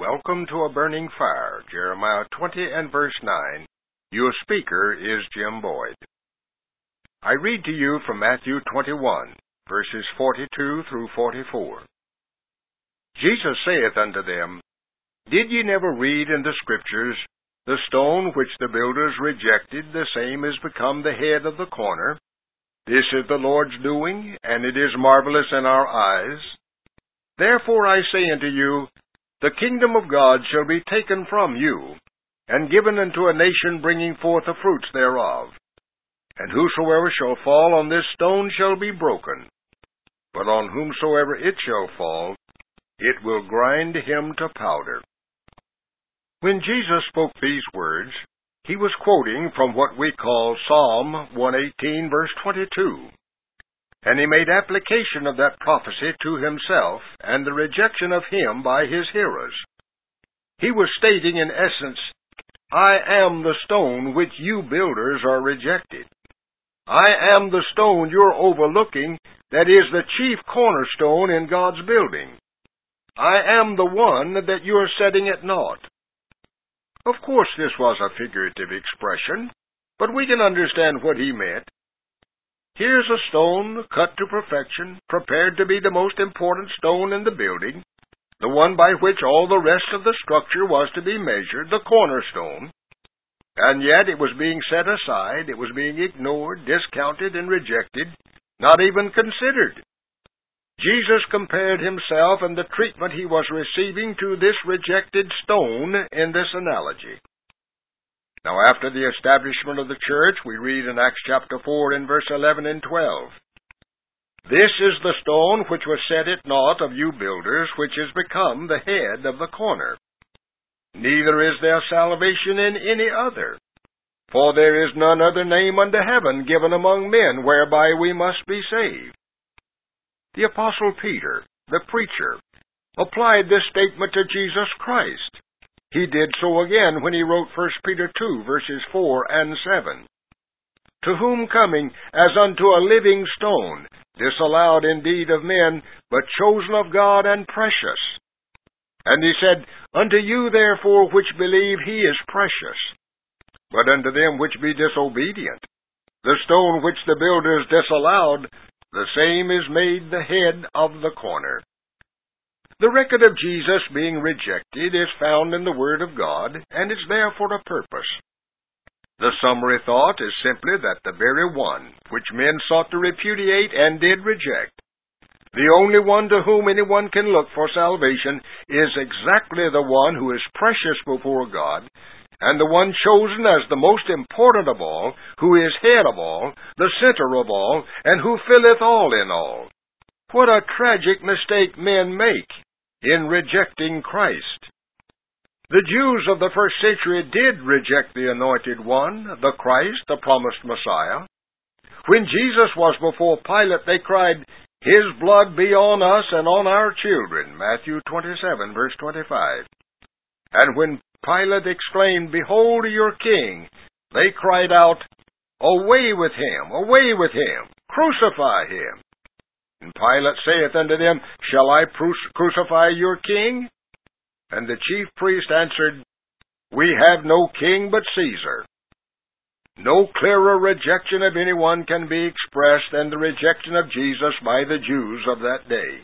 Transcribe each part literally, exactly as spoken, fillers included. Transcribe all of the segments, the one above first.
Welcome to A Burning Fire, Jeremiah twenty and verse nine. Your speaker is Jim Boyd. I read to you from Matthew twenty-one, verses forty-two through forty-four. Jesus saith unto them, Did ye never read in the Scriptures, The stone which the builders rejected, the same is become the head of the corner? This is the Lord's doing, and it is marvelous in our eyes. Therefore I say unto you, The kingdom of God shall be taken from you, and given unto a nation bringing forth the fruits thereof. And whosoever shall fall on this stone shall be broken, but on whomsoever it shall fall, it will grind him to powder. When Jesus spoke these words, he was quoting from what we call Psalm one eighteen, verse twenty-two. And he made application of that prophecy to himself and the rejection of him by his hearers. He was stating in essence, I am the stone which you builders are rejected. I am the stone you're overlooking that is the chief cornerstone in God's building. I am the one that you're setting at naught. Of course, this was a figurative expression, but we can understand what he meant. Here's a stone cut to perfection, prepared to be the most important stone in the building, the one by which all the rest of the structure was to be measured, the cornerstone. And yet it was being set aside, it was being ignored, discounted, and rejected, not even considered. Jesus compared himself and the treatment he was receiving to this rejected stone in this analogy. Now, after the establishment of the church, we read in Acts chapter four in verse eleven and twelve, This is the stone which was set at naught of you builders, which is become the head of the corner. Neither is there salvation in any other, for there is none other name under heaven given among men whereby we must be saved. The Apostle Peter, the preacher, applied this statement to Jesus Christ. He did so again when he wrote First Peter two, verses four and seven. To whom coming as unto a living stone, disallowed indeed of men, but chosen of God and precious. And he said, Unto you therefore which believe he is precious. But unto them which be disobedient, the stone which the builders disallowed, the same is made the head of the corner. The record of Jesus being rejected is found in the Word of God, and is there for a purpose. The summary thought is simply that the very one which men sought to repudiate and did reject, the only one to whom anyone can look for salvation, is exactly the one who is precious before God, and the one chosen as the most important of all, who is head of all, the center of all, and who filleth all in all. What a tragic mistake men make in rejecting Christ. The Jews of the first century did reject the Anointed One, the Christ, the promised Messiah. When Jesus was before Pilate, they cried, His blood be on us and on our children, Matthew twenty-seven, verse twenty-five. And when Pilate exclaimed, Behold your king, they cried out, Away with him, away with him, crucify him. And Pilate saith unto them, Shall I crucify your king? And the chief priest answered, We have no king but Caesar. No clearer rejection of anyone can be expressed than the rejection of Jesus by the Jews of that day.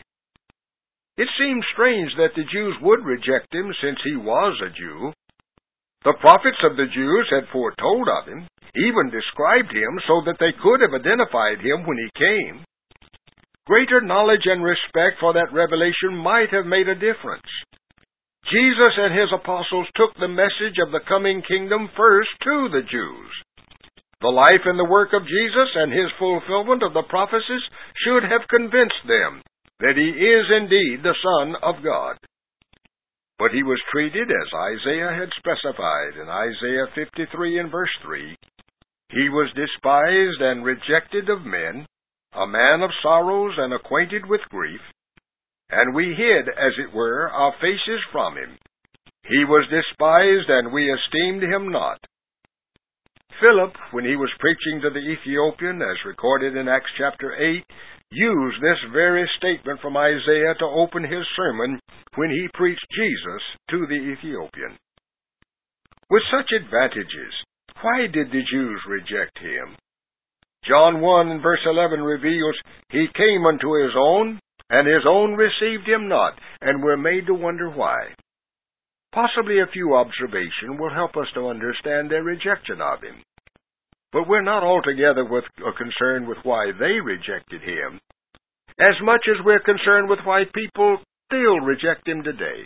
It seems strange that the Jews would reject him, since he was a Jew. The prophets of the Jews had foretold of him, even described him so that they could have identified him when he came. Greater knowledge and respect for that revelation might have made a difference. Jesus and his apostles took the message of the coming kingdom first to the Jews. The life and the work of Jesus and his fulfillment of the prophecies should have convinced them that he is indeed the Son of God. But he was treated as Isaiah had specified in Isaiah fifty-three and verse three. He was despised and rejected of men, a man of sorrows and acquainted with grief, and we hid, as it were, our faces from him. He was despised, and we esteemed him not. Philip, when he was preaching to the Ethiopian, as recorded in Acts chapter eight, used this very statement from Isaiah to open his sermon when he preached Jesus to the Ethiopian. With such advantages, why did the Jews reject him? John one and verse eleven reveals, He came unto His own, and His own received Him not, and we're made to wonder why. Possibly a few observations will help us to understand their rejection of Him. But we're not altogether with, uh, concerned with why they rejected Him, as much as we're concerned with why people still reject Him today.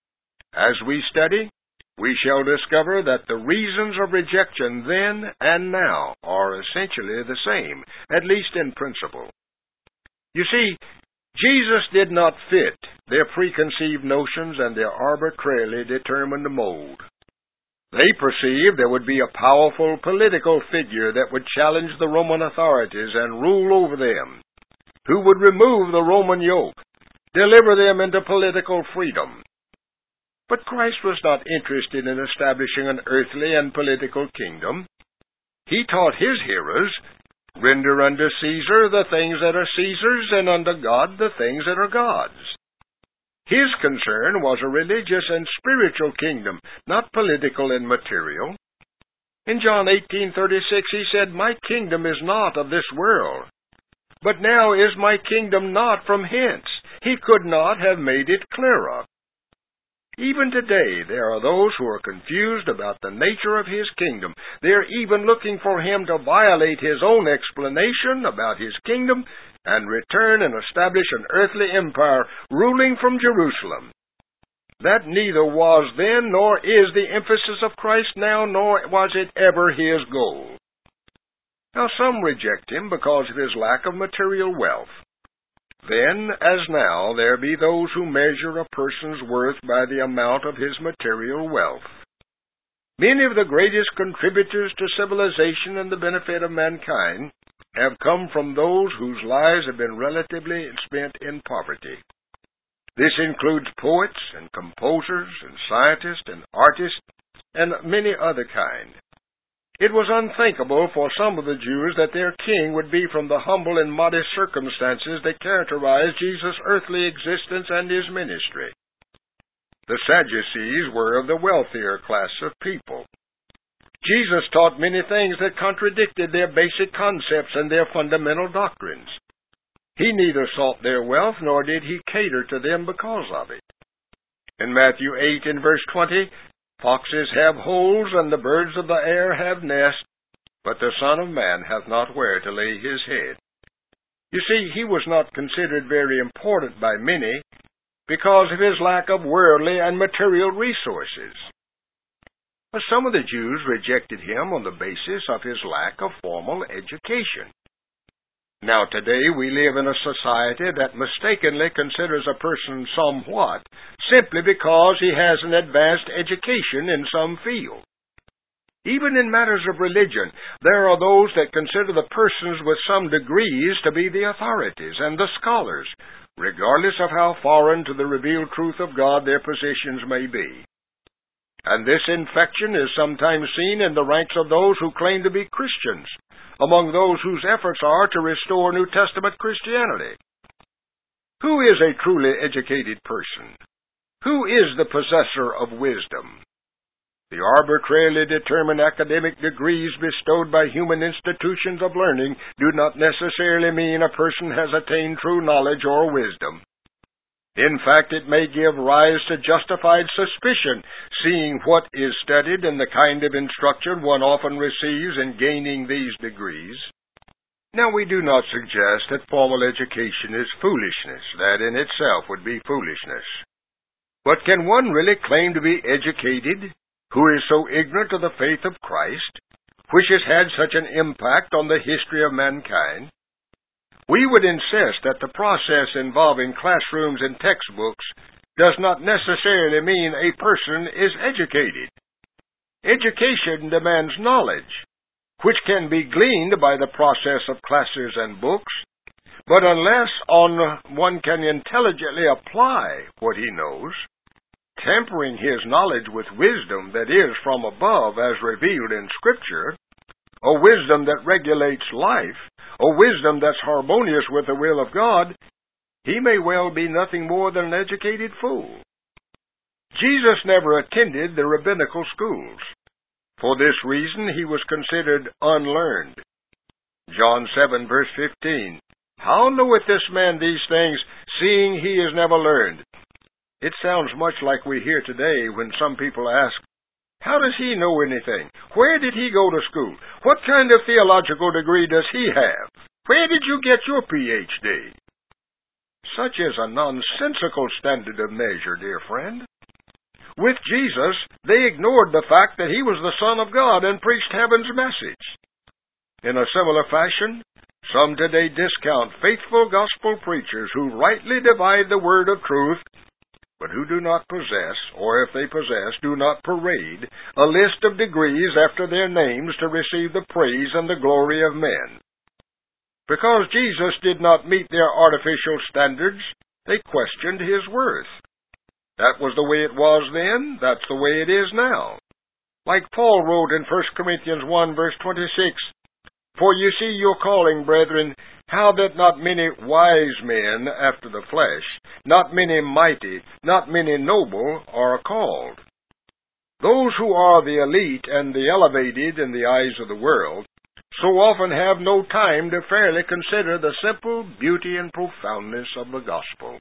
As we study, we shall discover that the reasons of rejection then and now are essentially the same, at least in principle. You see, Jesus did not fit their preconceived notions and their arbitrarily determined mold. They perceived there would be a powerful political figure that would challenge the Roman authorities and rule over them, who would remove the Roman yoke, deliver them into political freedom. But Christ was not interested in establishing an earthly and political kingdom. He taught His hearers, render unto Caesar the things that are Caesar's, and unto God the things that are God's. His concern was a religious and spiritual kingdom, not political and material. In John eighteen thirty-six he said, My kingdom is not of this world, but now is my kingdom not from hence. He could not have made it clearer. Even today, there are those who are confused about the nature of His kingdom. They are even looking for Him to violate His own explanation about His kingdom and return and establish an earthly empire ruling from Jerusalem. That neither was then nor is the emphasis of Christ now, nor was it ever His goal. Now some reject Him because of His lack of material wealth. Then, as now, there be those who measure a person's worth by the amount of his material wealth. Many of the greatest contributors to civilization and the benefit of mankind have come from those whose lives have been relatively spent in poverty. This includes poets and composers and scientists and artists and many other kind. It was unthinkable for some of the Jews that their king would be from the humble and modest circumstances that characterized Jesus' earthly existence and His ministry. The Sadducees were of the wealthier class of people. Jesus taught many things that contradicted their basic concepts and their fundamental doctrines. He neither sought their wealth nor did He cater to them because of it. In Matthew eight and verse twenty, Foxes have holes, and the birds of the air have nests, but the Son of Man hath not where to lay His head. You see, He was not considered very important by many because of His lack of worldly and material resources. But some of the Jews rejected Him on the basis of His lack of formal education. Now today we live in a society that mistakenly considers a person somewhat simply because he has an advanced education in some field. Even in matters of religion, there are those that consider the persons with some degrees to be the authorities and the scholars, regardless of how foreign to the revealed truth of God their positions may be. And this infection is sometimes seen in the ranks of those who claim to be Christians, among those whose efforts are to restore New Testament Christianity. Who is a truly educated person? Who is the possessor of wisdom? The arbitrarily determined academic degrees bestowed by human institutions of learning do not necessarily mean a person has attained true knowledge or wisdom. In fact, it may give rise to justified suspicion, seeing what is studied and the kind of instruction one often receives in gaining these degrees. Now, we do not suggest that formal education is foolishness. That in itself would be foolishness. But can one really claim to be educated who is so ignorant of the faith of Christ, which has had such an impact on the history of mankind? We would insist that the process involving classrooms and textbooks does not necessarily mean a person is educated. Education demands knowledge, which can be gleaned by the process of classes and books, but unless on one can intelligently apply what he knows, tempering his knowledge with wisdom that is from above as revealed in Scripture, a wisdom that regulates life, a wisdom that's harmonious with the will of God, he may well be nothing more than an educated fool. Jesus never attended the rabbinical schools. For this reason, he was considered unlearned. John seven, verse fifteen, "How knoweth this man these things, seeing he is never learned?" It sounds much like we hear today when some people ask, "How does he know anything? Where did he go to school? What kind of theological degree does he have? Where did you get your P H D? Such is a nonsensical standard of measure, dear friend. With Jesus, they ignored the fact that he was the Son of God and preached heaven's message. In a similar fashion, some today discount faithful gospel preachers who rightly divide the word of truth, but who do not possess, or if they possess, do not parade, a list of degrees after their names to receive the praise and the glory of men. Because Jesus did not meet their artificial standards, they questioned his worth. That was the way it was then, that's the way it is now. Like Paul wrote in First Corinthians one, verse twenty-six, "For you see your calling, brethren, how that not many wise men after the flesh, not many mighty, not many noble are called." Those who are the elite and the elevated in the eyes of the world so often have no time to fairly consider the simple beauty and profoundness of the gospel.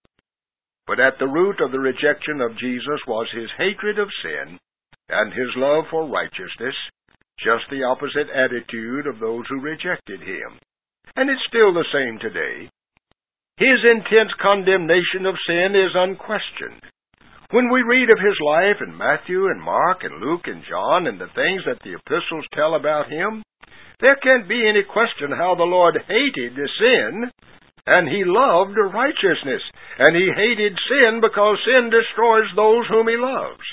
But at the root of the rejection of Jesus was his hatred of sin and his love for righteousness, just the opposite attitude of those who rejected him. And it's still the same today. His intense condemnation of sin is unquestioned. When we read of his life in Matthew and Mark and Luke and John and the things that the epistles tell about him, there can't be any question how the Lord hated sin, and he loved righteousness, and he hated sin because sin destroys those whom he loves.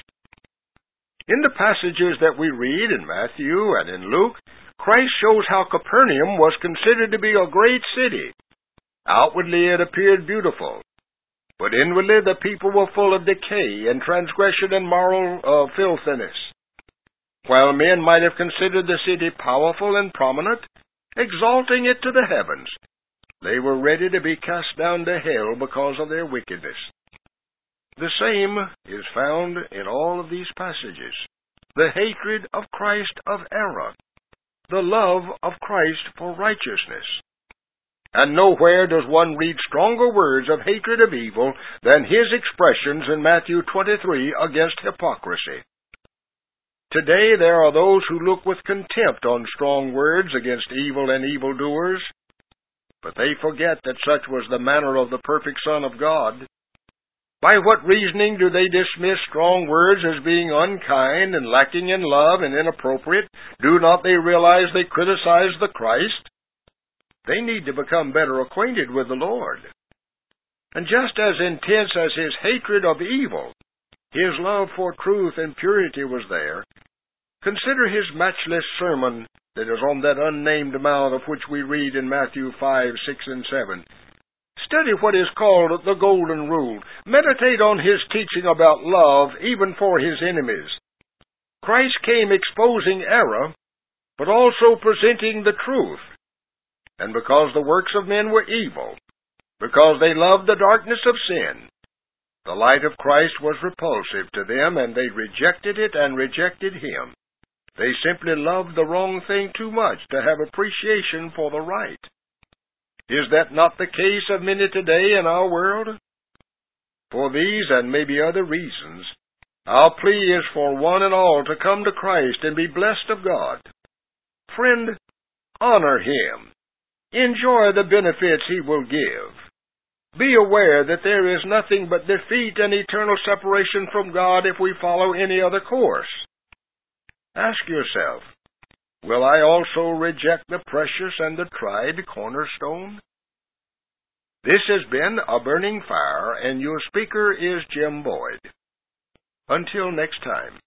In the passages that we read in Matthew and in Luke, Christ shows how Capernaum was considered to be a great city. Outwardly it appeared beautiful, but inwardly the people were full of decay and transgression and moral uh, filthiness. While men might have considered the city powerful and prominent, exalting it to the heavens, they were ready to be cast down to hell because of their wickedness. The same is found in all of these passages. The hatred of Christ of error, the love of Christ for righteousness. And nowhere does one read stronger words of hatred of evil than his expressions in Matthew twenty-three against hypocrisy. Today there are those who look with contempt on strong words against evil and evildoers, but they forget that such was the manner of the perfect Son of God. By what reasoning do they dismiss strong words as being unkind and lacking in love and inappropriate? Do not they realize they criticize the Christ? They need to become better acquainted with the Lord. And just as intense as his hatred of evil, his love for truth and purity was there. Consider his matchless sermon that is on that unnamed mount of which we read in Matthew five, six, and seven. Study what is called the Golden Rule. Meditate on his teaching about love even for his enemies. Christ came exposing error, but also presenting the truth. And because the works of men were evil, because they loved the darkness of sin, the light of Christ was repulsive to them, and they rejected it and rejected him. They simply loved the wrong thing too much to have appreciation for the right. Is that not the case of many today in our world? For these and maybe other reasons, our plea is for one and all to come to Christ and be blessed of God. Friend, honor him. Enjoy the benefits he will give. Be aware that there is nothing but defeat and eternal separation from God if we follow any other course. Ask yourself, will I also reject the precious and the tried cornerstone? This has been A Burning Fire, and your speaker is Jim Boyd. Until next time.